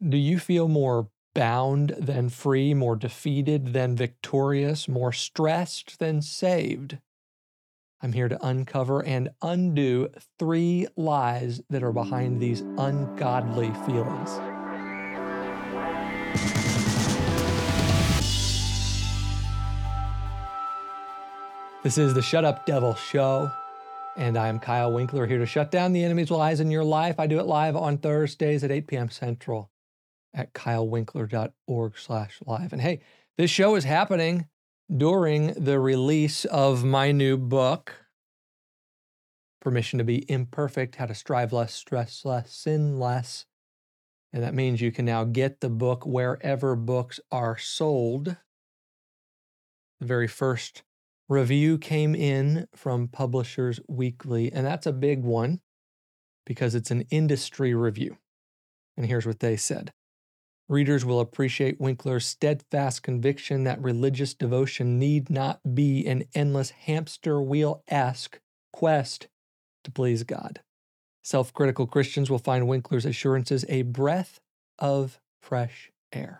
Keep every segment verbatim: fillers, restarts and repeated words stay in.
Do you feel more bound than free, more defeated than victorious, more stressed than saved? I'm here to uncover and undo three lies that are behind these ungodly feelings. This is the Shut Up Devil Show, and I am Kyle Winkler, here to shut down the enemy's lies in your life. I do it live on Thursdays at eight p.m. Central at kylewinkler.org slash live. And hey, this show is happening during the release of my new book, Permission to Be Imperfect, How to Strive Less, Stress Less, Sin Less. And that means you can now get the book wherever books are sold. The very first review came in from Publishers Weekly, and that's a big one because it's an industry review. And here's what they said. Readers will appreciate Winkler's steadfast conviction that religious devotion need not be an endless hamster wheel-esque quest to please God. Self-critical Christians will find Winkler's assurances a breath of fresh air.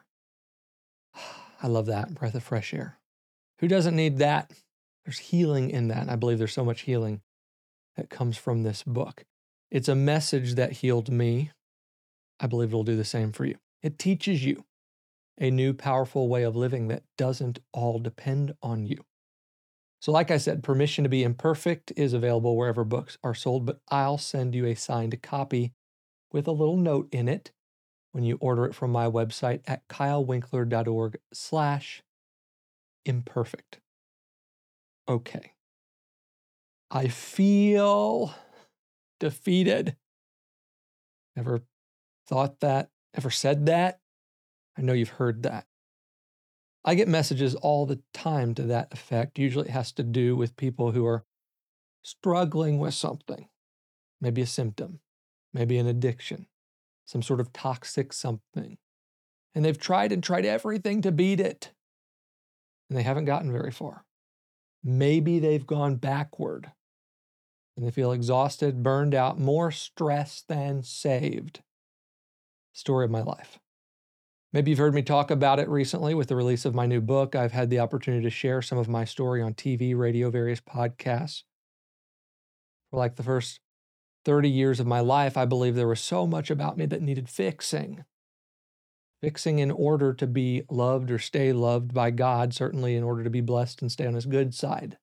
I love that, breath of fresh air. Who doesn't need that? There's healing in that, and I believe there's so much healing that comes from this book. It's a message that healed me. I believe it'll do the same for you. It teaches you a new, powerful way of living that doesn't all depend on you. So like I said, Permission to Be Imperfect is available wherever books are sold, but I'll send you a signed copy with a little note in it when you order it from my website at kylewinkler.org slash imperfect. Okay. I feel defeated. Ever thought that? Ever said that? I know you've heard that. I get messages all the time to that effect. Usually it has to do with people who are struggling with something, maybe a symptom, maybe an addiction, some sort of toxic something. And they've tried and tried everything to beat it, and they haven't gotten very far. Maybe they've gone backward, and they feel exhausted, burned out, more stressed than saved. Story of my life. Maybe you've heard me talk about it recently with the release of my new book. I've had the opportunity to share some of my story on T V, radio, various podcasts. For like the first thirty years of my life, I believe there was so much about me that needed fixing. Fixing in order to be loved or stay loved by God, certainly in order to be blessed and stay on His good side.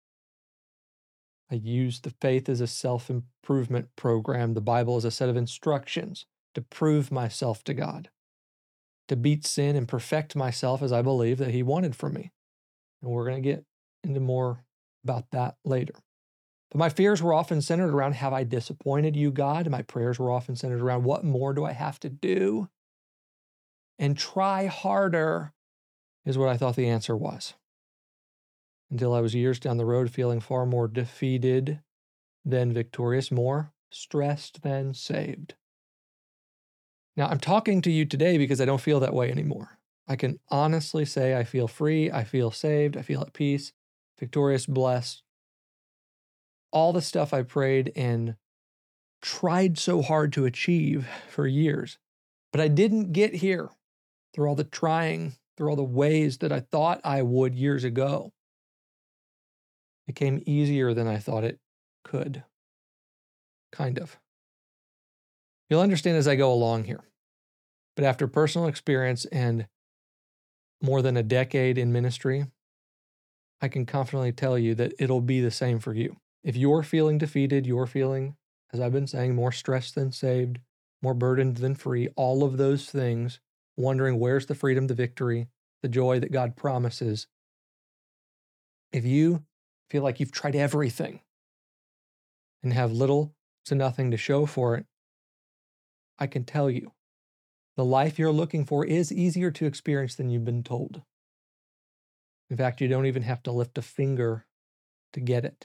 I used the faith as a self-improvement program, the Bible as a set of instructions to prove myself to God, to beat sin and perfect myself as I believe that He wanted from me. And we're going to get into more about that later. But my fears were often centered around, have I disappointed you, God? And my prayers were often centered around, what more do I have to do? And try harder is what I thought the answer was. Until I was years down the road feeling far more defeated than victorious, more stressed than saved. Now, I'm talking to you today because I don't feel that way anymore. I can honestly say I feel free, I feel saved, I feel at peace, victorious, blessed. All the stuff I prayed and tried so hard to achieve for years. But I didn't get here through all the trying, through all the ways that I thought I would years ago. It came easier than I thought it could. Kind of. You'll understand as I go along here. But after personal experience and more than a decade in ministry, I can confidently tell you that it'll be the same for you. If you're feeling defeated, you're feeling, as I've been saying, more stressed than saved, more burdened than free, all of those things, wondering where's the freedom, the victory, the joy that God promises. If you feel like you've tried everything and have little to nothing to show for it, I can tell you, the life you're looking for is easier to experience than you've been told. In fact, you don't even have to lift a finger to get it.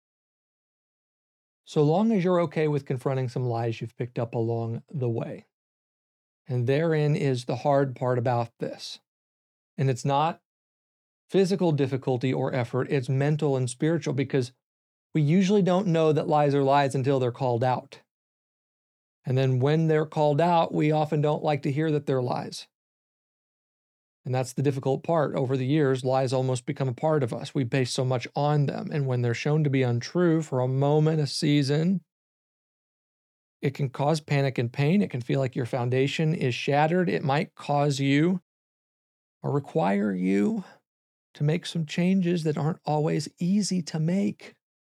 So long as you're okay with confronting some lies you've picked up along the way. And therein is the hard part about this. And it's not physical difficulty or effort, it's mental and spiritual, because we usually don't know that lies are lies until they're called out. And then when they're called out, we often don't like to hear that they're lies. And that's the difficult part. Over the years, lies almost become a part of us. We base so much on them. And when they're shown to be untrue for a moment, a season, it can cause panic and pain. It can feel like your foundation is shattered. It might cause you or require you to make some changes that aren't always easy to make.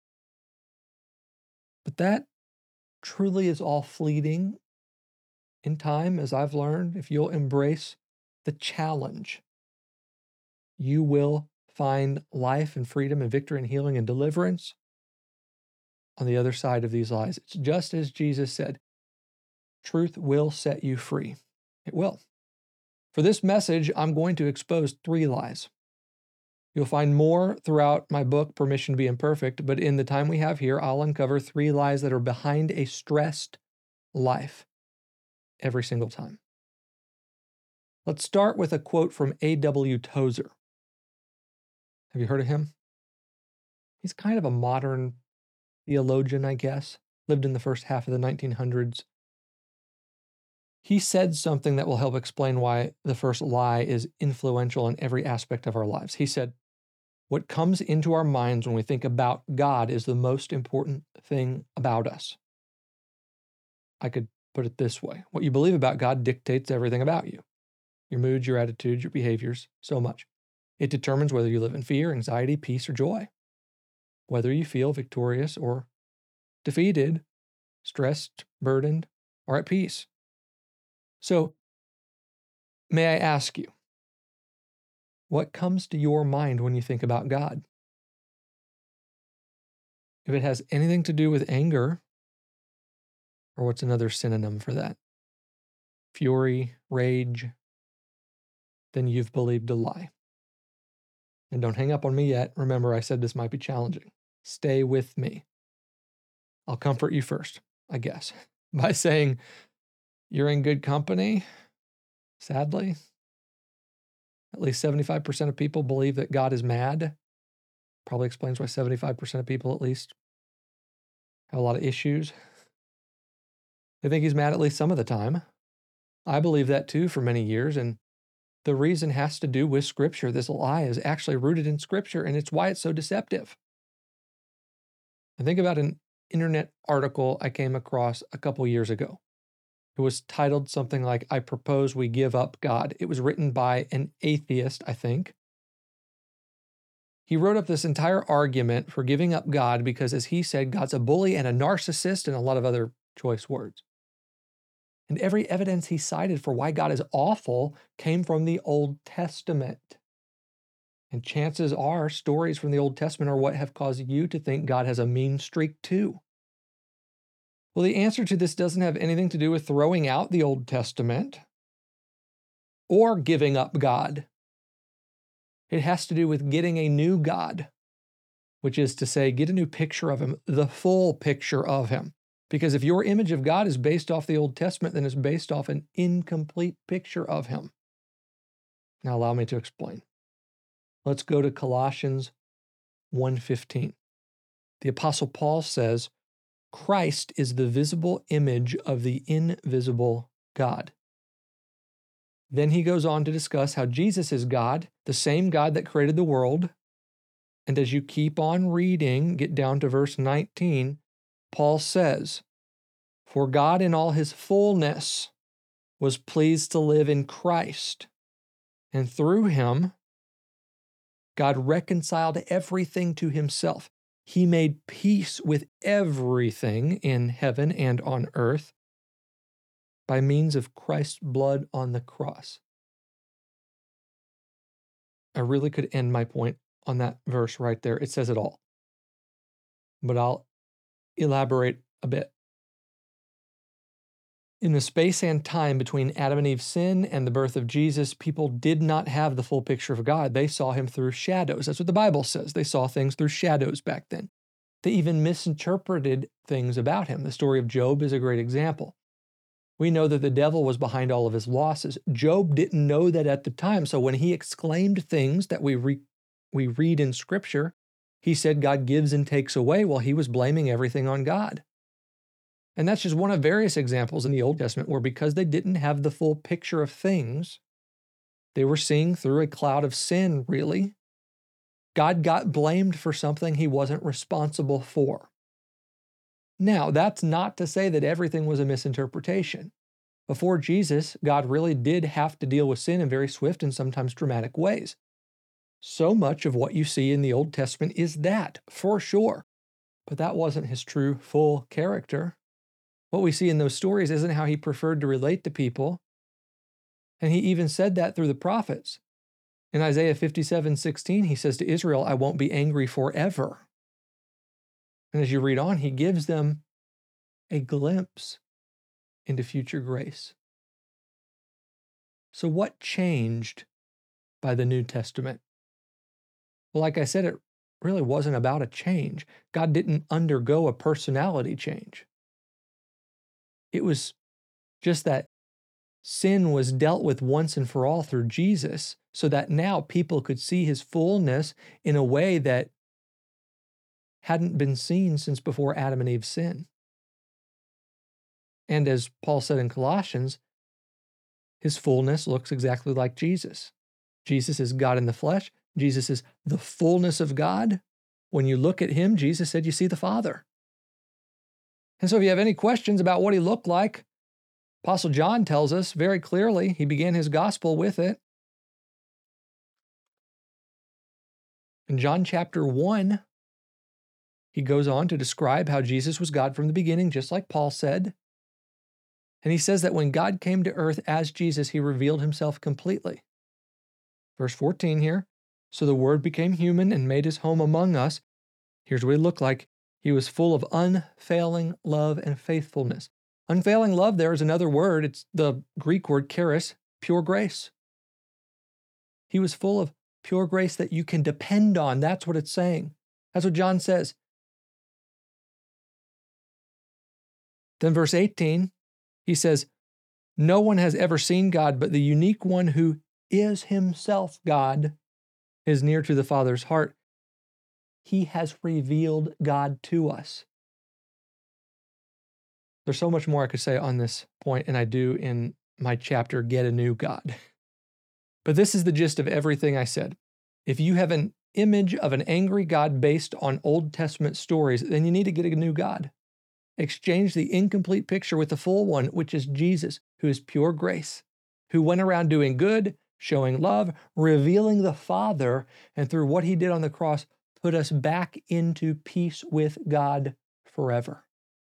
But that truly is all fleeting in time, as I've learned. If you'll embrace the challenge, you will find life and freedom and victory and healing and deliverance on the other side of these lies. It's just as Jesus said, truth will set you free. It will. For this message, I'm going to expose three lies. You'll find more throughout my book, Permission to be Imperfect, but in the time we have here, I'll uncover three lies that are behind a stressed life every single time. Let's start with a quote from A W Tozer. Have you heard of him? He's kind of a modern theologian, I guess. Lived in the first half of the nineteen hundreds. He said something that will help explain why the first lie is influential in every aspect of our lives. He said, what comes into our minds when we think about God is the most important thing about us. I could put it this way. What you believe about God dictates everything about you. Your moods, your attitudes, your behaviors, so much. It determines whether you live in fear, anxiety, peace, or joy. Whether you feel victorious or defeated, stressed, burdened, or at peace. So, may I ask you, what comes to your mind when you think about God? If it has anything to do with anger, or what's another synonym for that? Fury, rage, then you've believed a lie. And don't hang up on me yet. Remember, I said this might be challenging. Stay with me. I'll comfort you first, I guess, by saying you're in good company, sadly. At least seventy-five percent of people believe that God is mad. Probably explains why seventy-five percent of people, at least, have a lot of issues. They think he's mad at least some of the time. I believe that too for many years, and the reason has to do with Scripture. This lie is actually rooted in Scripture, and it's why it's so deceptive. I think about an internet article I came across a couple years ago. It was titled something like, I propose we give up God. It was written by an atheist, I think. He wrote up this entire argument for giving up God because, as he said, God's a bully and a narcissist and a lot of other choice words. And every evidence he cited for why God is awful came from the Old Testament. And chances are stories from the Old Testament are what have caused you to think God has a mean streak too. Well, the answer to this doesn't have anything to do with throwing out the Old Testament or giving up God. It has to do with getting a new God, which is to say, get a new picture of him, the full picture of him. Because if your image of God is based off the Old Testament, then it's based off an incomplete picture of him. Now allow me to explain. Let's go to Colossians one fifteen. The Apostle Paul says, Christ is the visible image of the invisible God. Then he goes on to discuss how Jesus is God, the same God that created the world. And as you keep on reading, get down to verse nineteen, Paul says, for God in all his fullness was pleased to live in Christ, and through him, God reconciled everything to himself. He made peace with everything in heaven and on earth by means of Christ's blood on the cross. I really could end my point on that verse right there. It says it all. But I'll elaborate a bit. In the space and time between Adam and Eve's sin and the birth of Jesus, people did not have the full picture of God. They saw him through shadows. That's what the Bible says. They saw things through shadows back then. They even misinterpreted things about him. The story of Job is a great example. We know that the devil was behind all of his losses. Job didn't know that at the time. So when he exclaimed things that we, re- we read in Scripture, he said God gives and takes away while he was blaming everything on God. And that's just one of various examples in the Old Testament where, because they didn't have the full picture of things, they were seeing through a cloud of sin, really. God got blamed for something he wasn't responsible for. Now, that's not to say that everything was a misinterpretation. Before Jesus, God really did have to deal with sin in very swift and sometimes dramatic ways. So much of what you see in the Old Testament is that, for sure. But that wasn't his true, full character. What we see in those stories isn't how he preferred to relate to people. And he even said that through the prophets. In Isaiah fifty-seven sixteen, he says to Israel, I won't be angry forever. And as you read on, he gives them a glimpse into future grace. So what changed by the New Testament? Well, like I said, it really wasn't about a change. God didn't undergo a personality change. It was just that sin was dealt with once and for all through Jesus, so that now people could see his fullness in a way that hadn't been seen since before Adam and Eve's sin. And as Paul said in Colossians, his fullness looks exactly like Jesus. Jesus is God in the flesh. Jesus is the fullness of God. When you look at him, Jesus said, you see the Father. And so if you have any questions about what he looked like, Apostle John tells us very clearly, he began his gospel with it. In John chapter one, he goes on to describe how Jesus was God from the beginning, just like Paul said. And he says that when God came to earth as Jesus, he revealed himself completely. Verse fourteen here, so the Word became human and made his home among us. Here's what he looked like. He was full of unfailing love and faithfulness. Unfailing love there is another word. It's the Greek word charis, pure grace. He was full of pure grace that you can depend on. That's what it's saying. That's what John says. Then verse eighteen, he says, no one has ever seen God, but the unique one who is himself God is near to the Father's heart. He has revealed God to us. There's so much more I could say on this point, and I do in my chapter, Get a New God. But this is the gist of everything I said. If you have an image of an angry God based on Old Testament stories, then you need to get a new God. Exchange the incomplete picture with the full one, which is Jesus, who is pure grace, who went around doing good, showing love, revealing the Father, and through what he did on the cross, put us back into peace with God forever.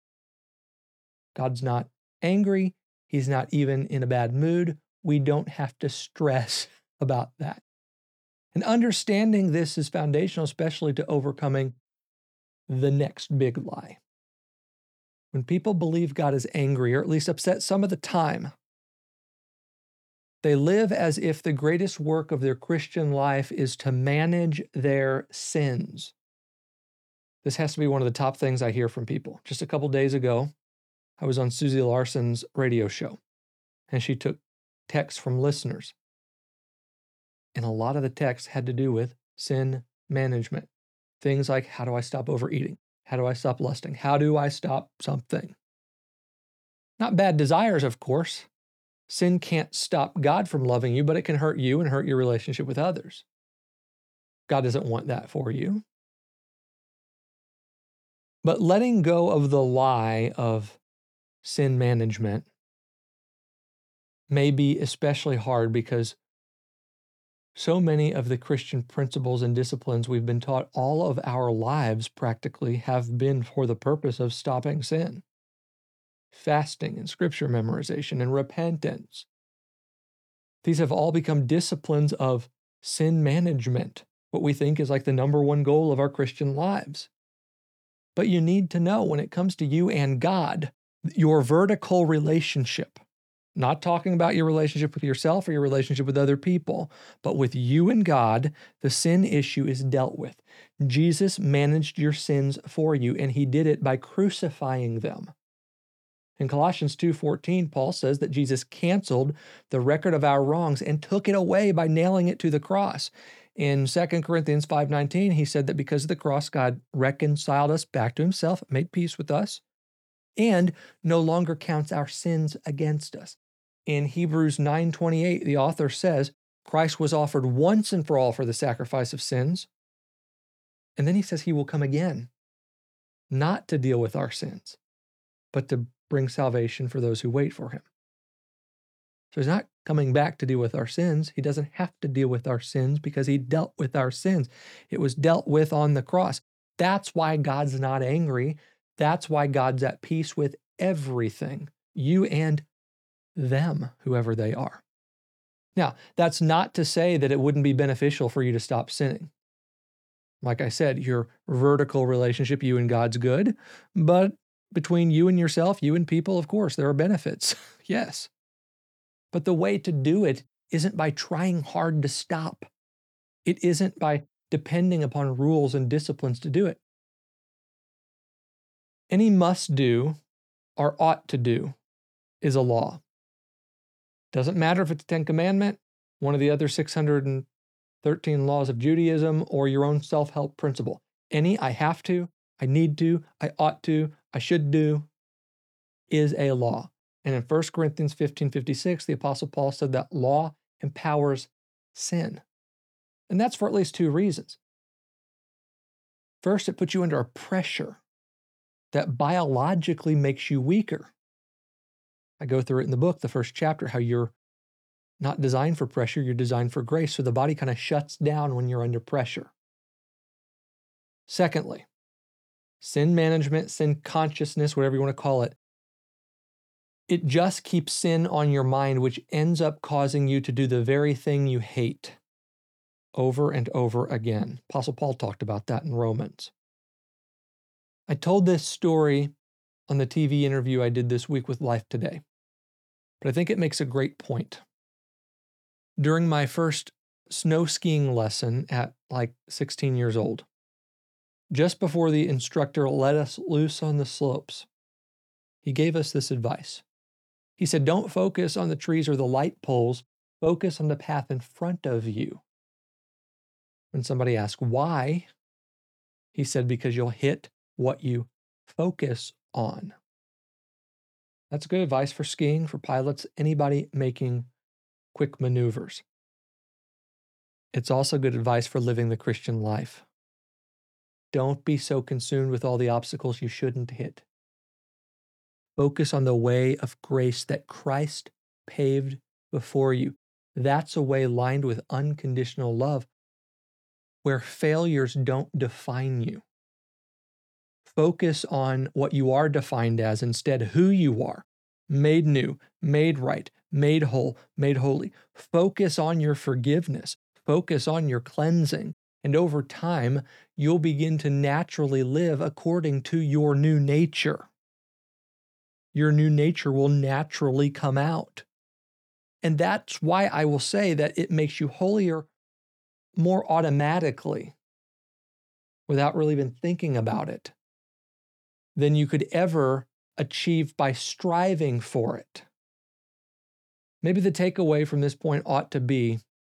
God's not angry. He's not even in a bad mood. We don't have to stress about that. And understanding this is foundational, especially to overcoming the next big lie. When people believe God is angry, or at least upset some of the time, they live as if the greatest work of their Christian life is to manage their sins. This has to be one of the top things I hear from people. Just a couple days ago, I was on Susie Larson's radio show, and she took texts from listeners. And a lot of the texts had to do with sin management. Things like, how do I stop overeating? How do I stop lusting? How do I stop something? Not bad desires, of course. Sin can't stop God from loving you, but it can hurt you and hurt your relationship with others. God doesn't want that for you. But letting go of the lie of sin management may be especially hard because so many of the Christian principles and disciplines we've been taught all of our lives practically have been for the purpose of stopping sin. Fasting and scripture memorization and repentance. These have all become disciplines of sin management, what we think is like the number one goal of our Christian lives. But you need to know when it comes to you and God, your vertical relationship, not talking about your relationship with yourself or your relationship with other people, but with you and God, the sin issue is dealt with. Jesus managed your sins for you, and he did it by crucifying them. In Colossians two fourteen, Paul says that Jesus canceled the record of our wrongs and took it away by nailing it to the cross. In Second Corinthians five nineteen, he said that because of the cross, God reconciled us back to himself, made peace with us. and no longer counts our sins against us. In Hebrews nine twenty-eight, the author says, Christ was offered once and for all for the sacrifice of sins. And then he says he will come again, not to deal with our sins, but to bring salvation for those who wait for him. So he's not coming back to deal with our sins. He doesn't have to deal with our sins because he dealt with our sins. It was dealt with on the cross. That's why God's not angry. That's why God's at peace with everything, you and them, whoever they are. Now, that's not to say that it wouldn't be beneficial for you to stop sinning. Like I said, your vertical relationship, you and God's good, but between you and yourself, you and people, of course, there are benefits. Yes. But the way to do it isn't by trying hard to stop. It isn't by depending upon rules and disciplines to do it. Any must do or ought to do is a law. Doesn't matter if it's a Ten Commandment, one of the other six hundred thirteen laws of Judaism, or your own self-help principle. Any I have to, I need to, I ought to, I should do is a law. And in First Corinthians fifteen fifty-six, the Apostle Paul said that law empowers sin. And that's for at least two reasons. First, it puts you under a pressure that biologically makes you weaker. I go through it in the book, the first chapter, how you're not designed for pressure, you're designed for grace. So the body kind of shuts down when you're under pressure. Secondly, sin management, sin consciousness, whatever you want to call it, it just keeps sin on your mind, which ends up causing you to do the very thing you hate over and over again. Apostle Paul talked about that in Romans. I told this story on the T V interview I did this week with Life Today, but I think it makes a great point. During my first snow skiing lesson at like sixteen years old, just before the instructor let us loose on the slopes, he gave us this advice. He said, don't focus on the trees or the light poles, focus on the path in front of you. When somebody asked why, he said, because you'll hit what you focus on. That's good advice for skiing, for pilots, anybody making quick maneuvers. It's also good advice for living the Christian life. Don't be so consumed with all the obstacles you shouldn't hit. Focus on the way of grace that Christ paved before you. That's a way lined with unconditional love, where failures don't define you. Focus on what you are defined as instead, who you are, made new, made right, made whole, made holy. Focus on your forgiveness. Focus on your cleansing. And over time, you'll begin to naturally live according to your new nature. Your new nature will naturally come out. And that's why I will say that it makes you holier more automatically, without really even thinking about it, than you could ever achieve by striving for it. Maybe the takeaway from this point ought to be,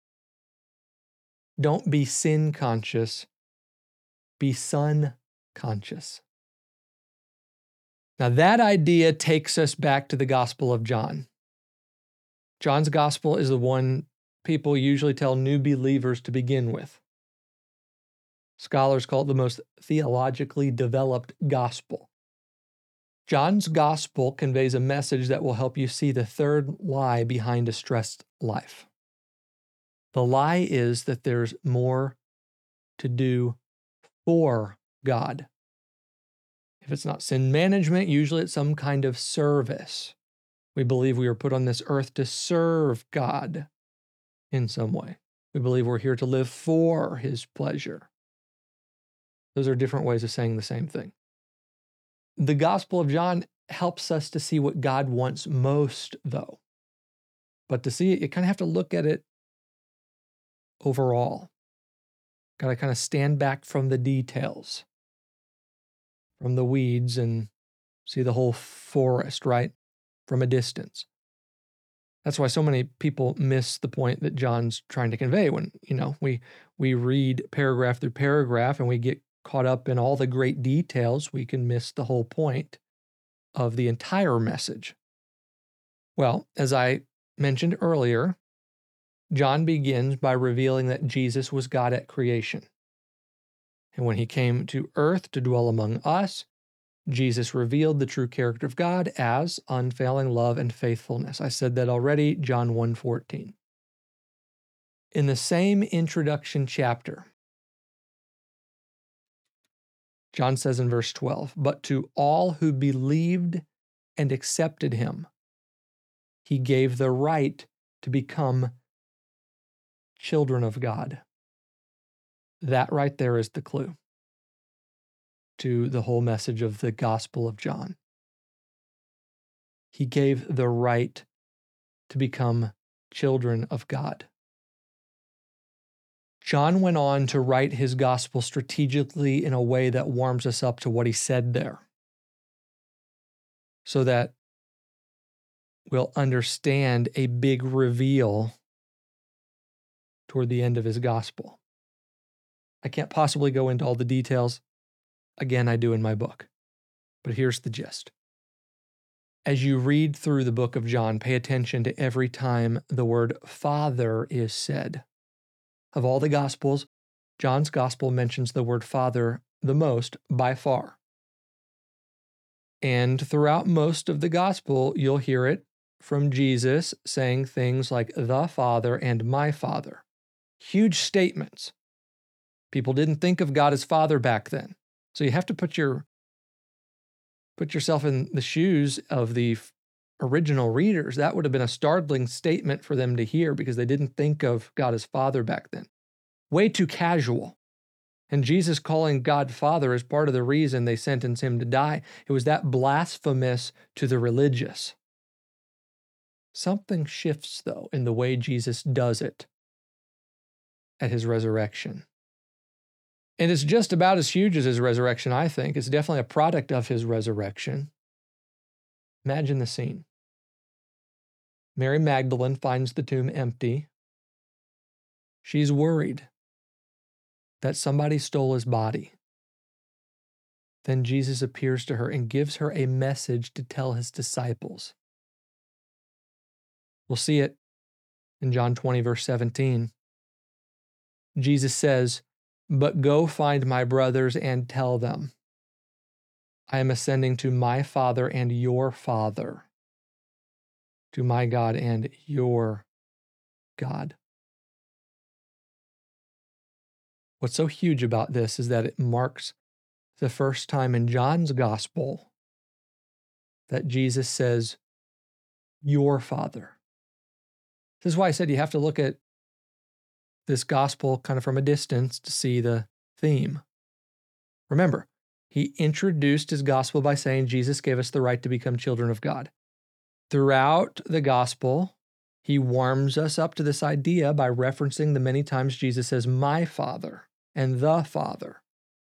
don't be sin conscious, be son conscious. Now that idea takes us back to the Gospel of John. John's Gospel is the one people usually tell new believers to begin with. Scholars call it the most theologically developed gospel. John's Gospel conveys a message that will help you see the third lie behind a stressed life. The lie is that there's more to do for God. If it's not sin management, usually it's some kind of service. We believe we were put on this earth to serve God in some way. We believe we're here to live for His pleasure. Those are different ways of saying the same thing. The Gospel of John helps us to see what God wants most, though. But to see it, you kind of have to look at it overall. Got to kind of stand back from the details, from the weeds, and see the whole forest, right? From a distance. That's why so many people miss the point that John's trying to convey when, you know, we we read paragraph through paragraph and we get caught up in all the great details, we can miss the whole point of the entire message? Well, as I mentioned earlier, John begins by revealing that Jesus was God at creation. And when he came to earth to dwell among us, Jesus revealed the true character of God as unfailing love and faithfulness. I said that already, John one fourteen. In the same introduction chapter, John says in verse twelve, "But to all who believed and accepted him, he gave the right to become children of God." That right there is the clue to the whole message of the Gospel of John. He gave the right to become children of God. John went on to write his gospel strategically in a way that warms us up to what he said there, so that we'll understand a big reveal toward the end of his gospel. I can't possibly go into all the details. Again, I do in my book. But here's the gist. As you read through the book of John, pay attention to every time the word Father is said. Of all the Gospels, John's Gospel mentions the word Father the most by far. And throughout most of the Gospel, you'll hear it from Jesus saying things like the Father and my Father. Huge statements. People didn't think of God as Father back then. So you have to put your put yourself in the shoes of the original readers. That would have been a startling statement for them to hear because they didn't think of God as Father back then. Way too casual. And Jesus calling God Father is part of the reason they sentenced him to die. It was that blasphemous to the religious. Something shifts, though, in the way Jesus does it at his resurrection. And it's just about as huge as his resurrection, I think. It's definitely a product of his resurrection. Imagine the scene. Mary Magdalene finds the tomb empty. She's worried that somebody stole his body. Then Jesus appears to her and gives her a message to tell his disciples. We'll see it in John twenty, verse seventeen. Jesus says, "But go find my brothers and tell them, I am ascending to my Father and your Father, to my God and your God." What's so huge about this is that it marks the first time in John's gospel that Jesus says, your Father. This is why I said you have to look at this gospel kind of from a distance to see the theme. Remember, he introduced his gospel by saying Jesus gave us the right to become children of God. Throughout the gospel, he warms us up to this idea by referencing the many times Jesus says, my Father and the Father.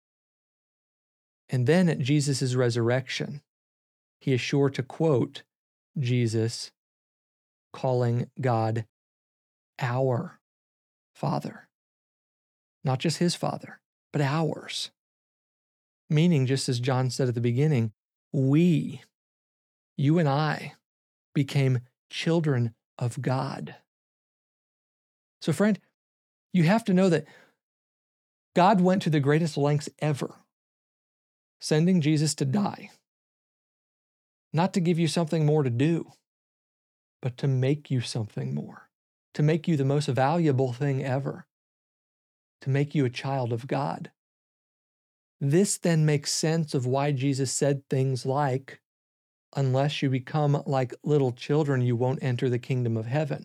And then at Jesus' resurrection, he is sure to quote Jesus calling God our Father. Not just his Father, but ours. Meaning, just as John said at the beginning, we, you and I, became children of God. So, friend, you have to know that God went to the greatest lengths ever, sending Jesus to die, not to give you something more to do, but to make you something more, to make you the most valuable thing ever, to make you a child of God. This then makes sense of why Jesus said things like, unless you become like little children, you won't enter the kingdom of heaven.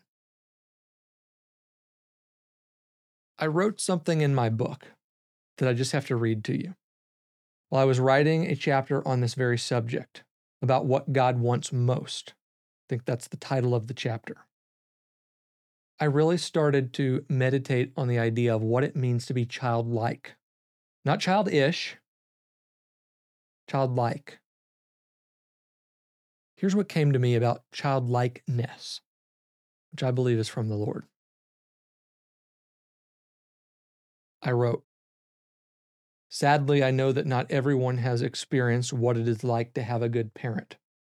I wrote something in my book that I just have to read to you. While I was writing a chapter on this very subject, about what God wants most, I think that's the title of the chapter, I really started to meditate on the idea of what it means to be childlike. Not childish, childlike. Here's what came to me about childlikeness, which I believe is from the Lord. I wrote, sadly, I know that not everyone has experienced what it is like to have a good parent.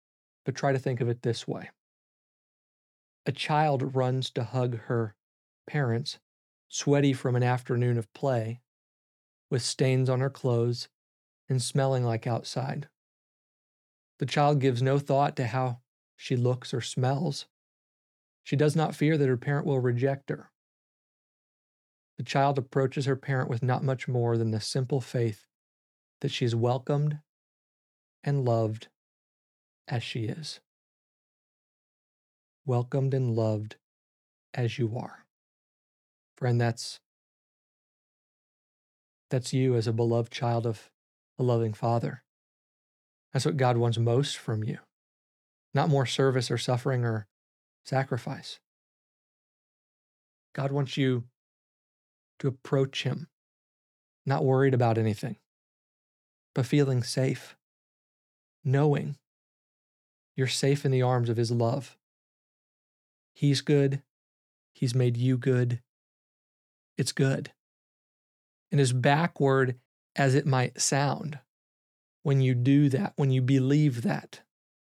But try to think of it this way. A child runs to hug her parents, sweaty from an afternoon of play, with stains on her clothes and smelling like outside. The child gives no thought to how she looks or smells. She does not fear that her parent will reject her. The child approaches her parent with not much more than the simple faith that she is welcomed and loved as she is. Welcomed and loved as you are. Friend, that's that's you as a beloved child of a loving Father. That's what God wants most from you. Not more service or suffering or sacrifice. God wants you to approach Him, not worried about anything, but feeling safe, knowing you're safe in the arms of His love. He's good. He's made you good. It's good. And as backward as it might sound, when you do that, when you believe that,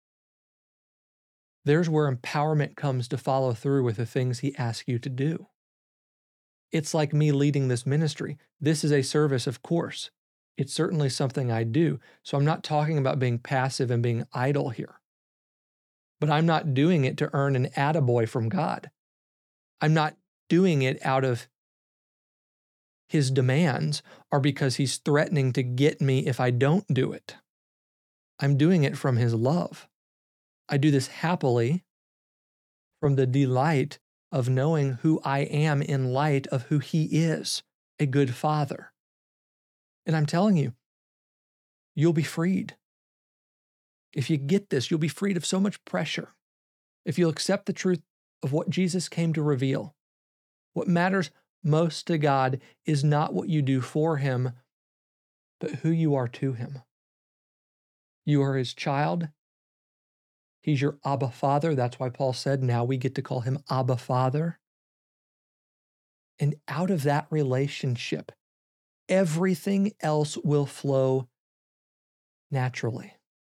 there's where empowerment comes to follow through with the things He asks you to do. It's like me leading this ministry. This is a service, of course. It's certainly something I do. So I'm not talking about being passive and being idle here. But I'm not doing it to earn an attaboy from God. I'm not doing it out of His demands or because He's threatening to get me if I don't do it. I'm doing it from His love. I do this happily from the delight of knowing who I am in light of who He is, a good Father. And I'm telling you, you'll be freed. If you get this, you'll be freed of so much pressure. If you'll accept the truth of what Jesus came to reveal, what matters most to God is not what you do for Him, but who you are to Him. You are His child. He's your Abba Father. That's why Paul said, now we get to call Him Abba Father. And out of that relationship, everything else will flow naturally.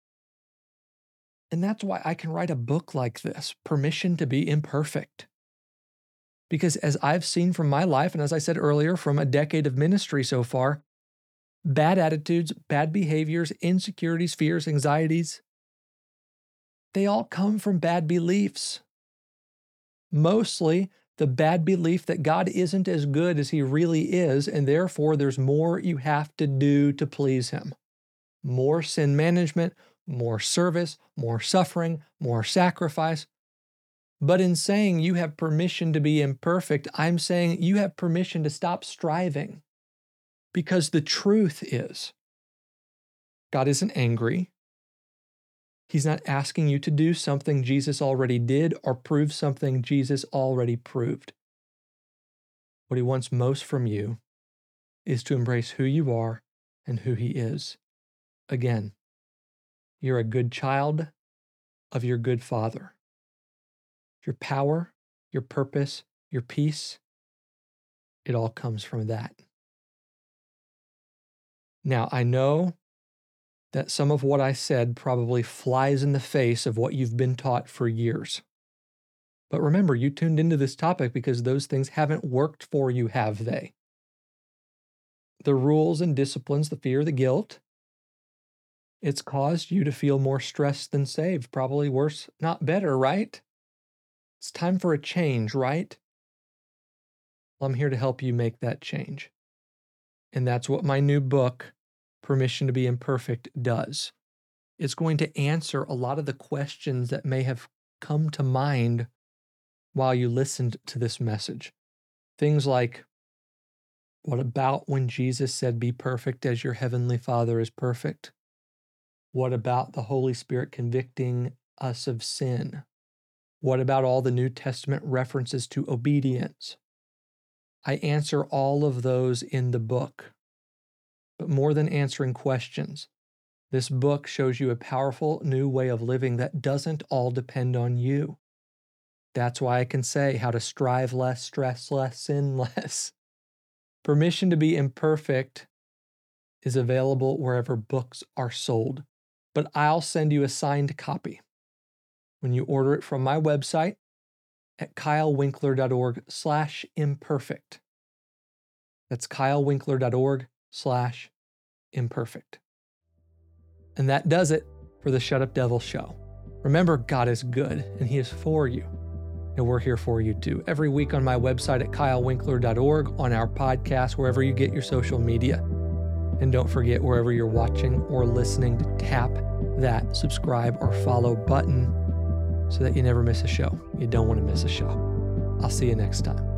And that's why I can write a book like this, Permission to be Imperfect. Because as I've seen from my life, and as I said earlier, from a decade of ministry so far, bad attitudes, bad behaviors, insecurities, fears, anxieties, they all come from bad beliefs. Mostly the bad belief that God isn't as good as He really is, and therefore there's more you have to do to please Him. More sin management, more service, more suffering, more sacrifice. But in saying you have permission to be imperfect, I'm saying you have permission to stop striving. Because the truth is, God isn't angry. He's not asking you to do something Jesus already did or prove something Jesus already proved. What He wants most from you is to embrace who you are and who He is. Again, you're a good child of your good Father. Your power, your purpose, your peace, it all comes from that. Now, I know that some of what I said probably flies in the face of what you've been taught for years. But remember, you tuned into this topic because those things haven't worked for you, have they? The rules and disciplines, the fear, the guilt, it's caused you to feel more stressed than saved. Probably worse, not better, right? It's time for a change, right? Well, I'm here to help you make that change. And that's what my new book, Permission to be Imperfect, does. It's going to answer a lot of the questions that may have come to mind while you listened to this message. Things like, what about when Jesus said, be perfect as your heavenly Father is perfect? What about the Holy Spirit convicting us of sin? What about all the New Testament references to obedience? I answer all of those in the book. But more than answering questions, this book shows you a powerful new way of living that doesn't all depend on you. That's why I can say how to strive less, stress less, sin less. Permission to be Imperfect is available wherever books are sold, but I'll send you a signed copy. when you order it from my website at kylewinkler.org slash imperfect. That's kylewinkler.org slash imperfect. And that does it for the Shut Up Devil Show. Remember, God is good and he is for you. And we're here for you too. Every week on my website at kylewinkler dot org, on our podcast, wherever you get your social media. And don't forget, wherever you're watching or listening, to tap that subscribe or follow button so that you never miss a show. You don't want to miss a show. I'll see you next time.